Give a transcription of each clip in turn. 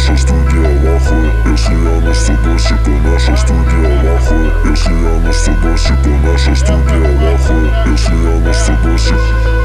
наша студия в ахуе. Если я на 110, то наша студия в ахуе. Если я на 110, то наша студия в ахуе. Если я на 110.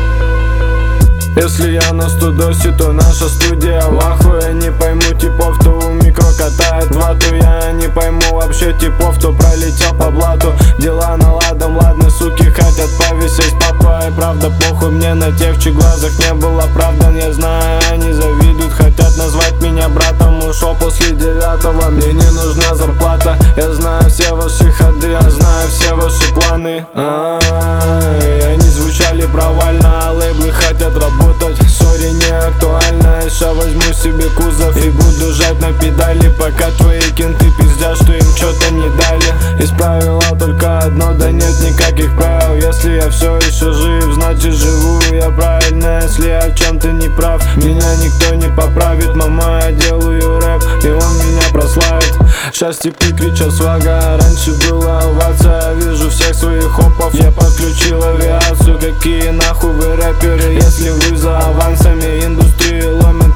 Если я на 110, то наша студия в ахуе. Не пойму типов, кто у микро катает вату. Я не пойму вообще типов, кто пролетел по блату. Дела наладом, ладно, суки хотят повисеть папа. И правда похуй мне на тех, чьих глазах не был оправдан. Я знаю, они завидуют, хотят назвать меня братом. Ушел после 9-го, мне не нужна зарплата. Я знаю все ваши ходы, я знаю все ваши планы. Они звучали провально, а лейблы хотят работать. Сори, не актуально, я ща возьму себе кузов и буду жать на педали, пока твои кенты пиздят, что им что-то не дали. Из правила только одно, да нет никаких правил. Если я все еще жив, значит живу я правильно. Если я в чем-то не прав, меня никто не поправит. Мама, я делаю рэп, и он меня прославит. Сейчас типы кричат свага, раньше была овация. Вижу всех своих хопов, я подключил авиацию. Какие нахуй вы рэперы, если вы за авансами? Индустрию ломят